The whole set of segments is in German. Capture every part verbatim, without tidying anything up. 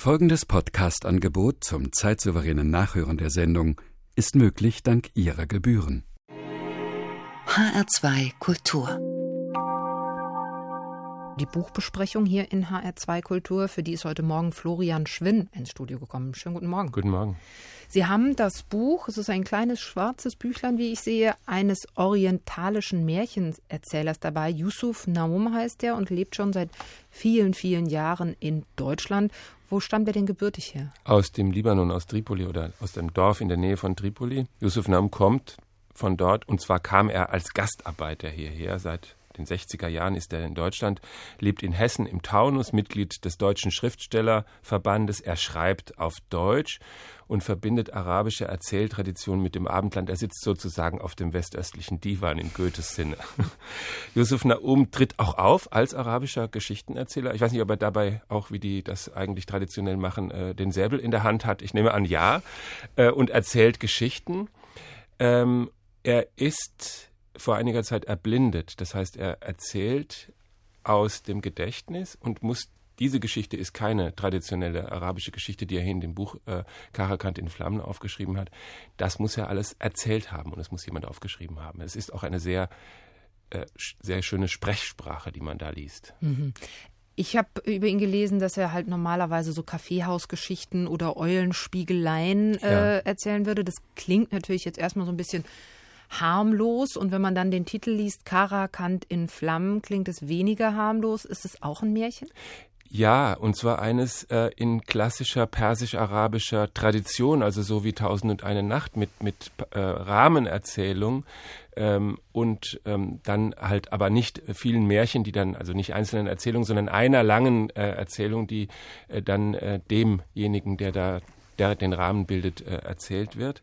Folgendes Podcast-Angebot zum zeitsouveränen Nachhören der Sendung ist möglich dank Ihrer Gebühren. H R zwei Kultur. Die Buchbesprechung hier in H R zwei Kultur, für die ist heute Morgen Florian Schwinn ins Studio gekommen. Schönen guten Morgen. Guten Morgen. Sie haben das Buch, es ist ein kleines schwarzes Büchlein, wie ich sehe, eines orientalischen Märchenerzählers dabei. Yusuf Naum heißt er und lebt schon seit vielen, vielen Jahren in Deutschland. Wo stammt er denn gebürtig her? Aus dem Libanon, aus Tripoli oder aus dem Dorf in der Nähe von Tripoli. Yusuf Naum kommt von dort und zwar kam er als Gastarbeiter hierher. Seit den sechziger Jahren ist er in Deutschland, lebt in Hessen im Taunus, Mitglied des Deutschen Schriftstellerverbandes. Er schreibt auf Deutsch und verbindet arabische Erzähltraditionen mit dem Abendland. Er sitzt sozusagen auf dem westöstlichen Divan in Goethes Sinne. Yusuf Naum tritt auch auf als arabischer Geschichtenerzähler. Ich weiß nicht, ob er dabei auch, wie die das eigentlich traditionell machen, den Säbel in der Hand hat. Ich nehme an, ja. Und erzählt Geschichten. Ähm, er ist vor einiger Zeit erblindet. Das heißt, er erzählt aus dem Gedächtnis und muss, diese Geschichte ist keine traditionelle arabische Geschichte, die er hier in dem Buch äh, Karakant in Flammen aufgeschrieben hat. Das muss er alles erzählt haben und es muss jemand aufgeschrieben haben. Es ist auch eine sehr, äh, sehr schöne Sprechsprache, die man da liest. Mhm. Ich habe über ihn gelesen, dass er halt normalerweise so Kaffeehausgeschichten oder Eulenspiegeleien äh, Ja. erzählen würde. Das klingt natürlich jetzt erstmal so ein bisschen harmlos und wenn man dann den Titel liest, Karakant in Flammen, klingt es weniger harmlos. Ist es auch ein Märchen? Ja, und zwar eines äh, in klassischer persisch-arabischer Tradition, also so wie Tausend und eine Nacht mit, mit äh, Rahmenerzählung ähm, und ähm, dann halt aber nicht vielen Märchen, die dann, also nicht einzelnen Erzählungen, sondern einer langen äh, Erzählung, die äh, dann äh, demjenigen, der da der den Rahmen bildet, äh, erzählt wird.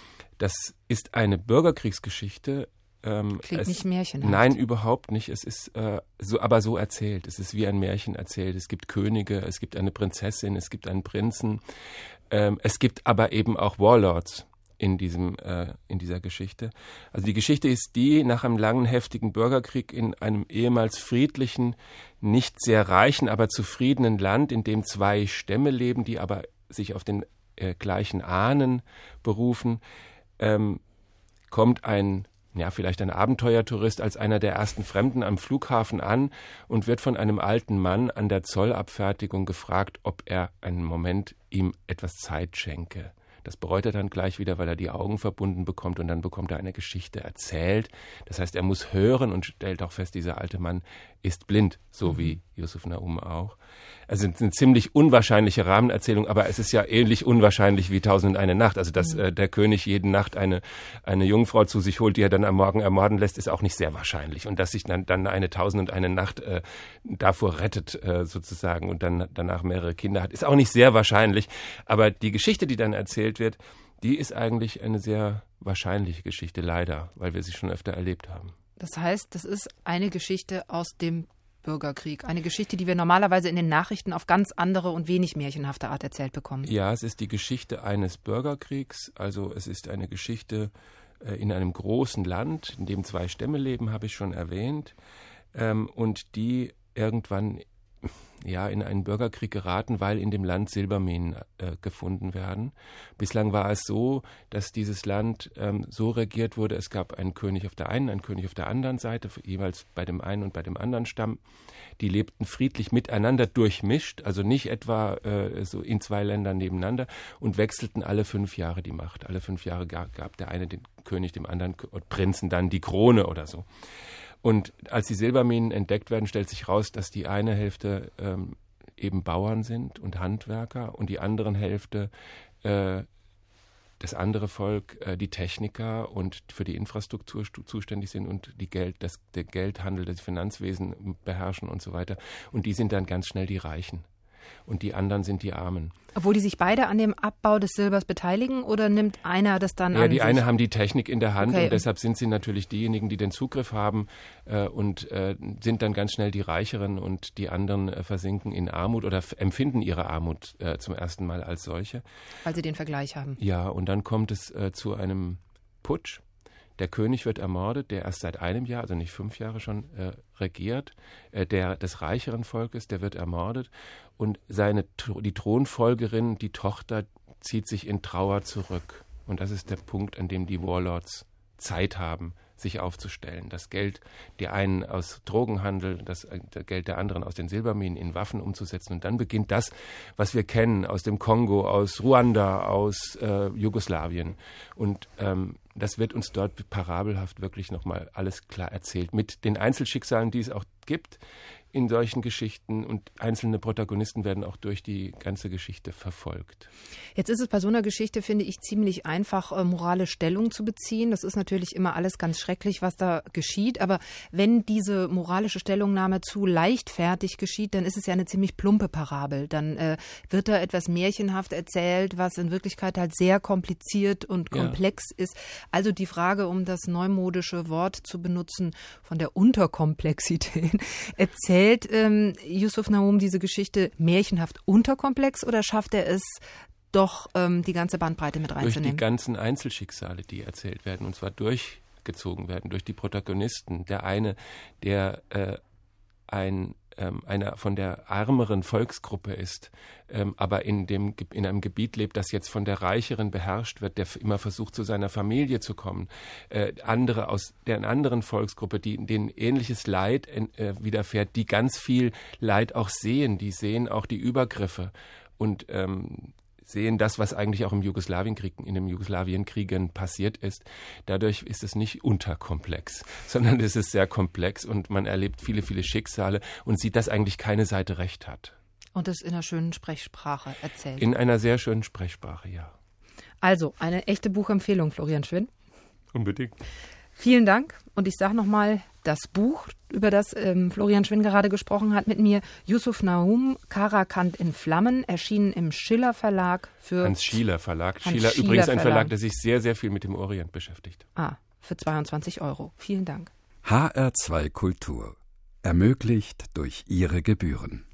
Das ist eine Bürgerkriegsgeschichte. Ähm, Klingt es, nicht märchenhaft. Nein, überhaupt nicht. Es ist äh, so, aber so erzählt. Es ist wie ein Märchen erzählt. Es gibt Könige, es gibt eine Prinzessin, es gibt einen Prinzen. Ähm, es gibt aber eben auch Warlords in diesem äh, in dieser Geschichte. Also die Geschichte ist die: Nach einem langen heftigen Bürgerkrieg in einem ehemals friedlichen, nicht sehr reichen, aber zufriedenen Land, in dem zwei Stämme leben, die aber sich auf den äh, gleichen Ahnen berufen. Ähm, kommt ein, ja, vielleicht ein Abenteuertourist als einer der ersten Fremden am Flughafen an und wird von einem alten Mann an der Zollabfertigung gefragt, ob er einen Moment ihm etwas Zeit schenke. Das bereut er dann gleich wieder, weil er die Augen verbunden bekommt und dann bekommt er eine Geschichte erzählt. Das heißt, er muss hören und stellt auch fest, dieser alte Mann ist blind, so mhm. wie Yusuf Naum auch. Also es ist eine ziemlich unwahrscheinliche Rahmenerzählung, aber es ist ja ähnlich unwahrscheinlich wie Tausend und eine Nacht. Also dass mhm. äh, der König jede Nacht eine, eine Jungfrau zu sich holt, die er dann am Morgen ermorden lässt, ist auch nicht sehr wahrscheinlich. Und dass sich dann, dann eine Tausend und eine Nacht äh, davor rettet äh, sozusagen und dann danach mehrere Kinder hat, ist auch nicht sehr wahrscheinlich. Aber die Geschichte, die dann erzählt wird, die ist eigentlich eine sehr wahrscheinliche Geschichte, leider, weil wir sie schon öfter erlebt haben. Das heißt, das ist eine Geschichte aus dem Bürgerkrieg. Eine Geschichte, die wir normalerweise in den Nachrichten auf ganz andere und wenig märchenhafte Art erzählt bekommen. Ja, es ist die Geschichte eines Bürgerkriegs. Also es ist eine Geschichte äh, in einem großen Land, in dem zwei Stämme leben, habe ich schon erwähnt. Ähm, und die irgendwann ja, in einen Bürgerkrieg geraten, weil in dem Land Silberminen äh, gefunden werden. Bislang war es so, dass dieses Land ähm, so regiert wurde, es gab einen König auf der einen, einen König auf der anderen Seite, jeweils bei dem einen und bei dem anderen Stamm. Die lebten friedlich miteinander durchmischt, also nicht etwa äh, so in zwei Ländern nebeneinander und wechselten alle fünf Jahre die Macht. Alle fünf Jahre gab, gab der eine den König, dem anderen Prinzen dann die Krone oder so. Und als die Silberminen entdeckt werden, stellt sich raus, dass die eine Hälfte ähm, eben Bauern sind und Handwerker und die andere Hälfte, äh, das andere Volk, äh, die Techniker und für die Infrastruktur stu- zuständig sind und die Geld, das, der Geldhandel, das Finanzwesen beherrschen und so weiter. Und die sind dann ganz schnell die Reichen. Und die anderen sind die Armen. Obwohl die sich beide an dem Abbau des Silbers beteiligen oder nimmt einer das dann ja, an die sich? eine haben die Technik in der Hand Okay. und deshalb sind sie natürlich diejenigen, die den Zugriff haben äh, und äh, sind dann ganz schnell die Reicheren und die anderen äh, versinken in Armut oder f- empfinden ihre Armut äh, zum ersten Mal als solche. Weil sie den Vergleich haben. Ja, und dann kommt es äh, zu einem Putsch. Der König wird ermordet, der erst seit einem Jahr, also nicht fünf Jahre schon, äh, regiert, äh, der des reicheren Volkes, der wird ermordet und seine die Thronfolgerin, die Tochter, zieht sich in Trauer zurück. Und das ist der Punkt, an dem die Warlords Zeit haben, sich aufzustellen. Das Geld, die einen aus Drogenhandel, das Geld der anderen aus den Silberminen in Waffen umzusetzen. Und dann beginnt das, was wir kennen aus dem Kongo, aus Ruanda, aus äh, Jugoslawien. Und ähm, das wird uns dort parabelhaft wirklich nochmal alles klar erzählt. Mit den Einzelschicksalen, die es auch gibt in solchen Geschichten. Und einzelne Protagonisten werden auch durch die ganze Geschichte verfolgt. Jetzt ist es bei so einer Geschichte, finde ich, ziemlich einfach, äh, moralisch Stellung zu beziehen. Das ist natürlich immer alles ganz schrecklich, was da geschieht. Aber wenn diese moralische Stellungnahme zu leichtfertig geschieht, dann ist es ja eine ziemlich plumpe Parabel. Dann äh, wird da etwas märchenhaft erzählt, was in Wirklichkeit halt sehr kompliziert und komplex ja. ist. Also die Frage, um das neumodische Wort zu benutzen, von der Unterkomplexität, erzählt ähm, Yusuf Naum diese Geschichte märchenhaft unterkomplex oder schafft er es doch, ähm, die ganze Bandbreite mit reinzunehmen? Durch die ganzen Einzelschicksale, die erzählt werden, und zwar durchgezogen werden, durch die Protagonisten. Der eine, der äh, ein ähm, einer von der ärmeren Volksgruppe ist, ähm, aber in dem in einem Gebiet lebt, das jetzt von der reicheren beherrscht wird, der immer versucht, zu seiner Familie zu kommen. Äh, andere aus der anderen Volksgruppe, die denen ähnliches Leid äh, widerfährt, die ganz viel Leid auch sehen, die sehen auch die Übergriffe und ähm, sehen das, was eigentlich auch im Jugoslawienkrieg, in den Jugoslawienkriegen passiert ist. Dadurch ist es nicht unterkomplex, sondern es ist sehr komplex und man erlebt viele, viele Schicksale und sieht, dass eigentlich keine Seite recht hat. Und es in einer schönen Sprechsprache erzählt. In einer sehr schönen Sprechsprache, ja. Also, eine echte Buchempfehlung, Florian Schwinn. Unbedingt. Vielen Dank. Und ich sage nochmal, das Buch, über das ähm, Florian Schwinn gerade gesprochen hat mit mir, Yusuf Naum, Karakant in Flammen, erschienen im Schiller Verlag für... Hans Schieler Verlag. Hans Schieler, Schieler übrigens ein Verlag. Verlag, der sich sehr, sehr viel mit dem Orient beschäftigt. Ah, für zweiundzwanzig Euro. Vielen Dank. H R zwei Kultur. Ermöglicht durch Ihre Gebühren.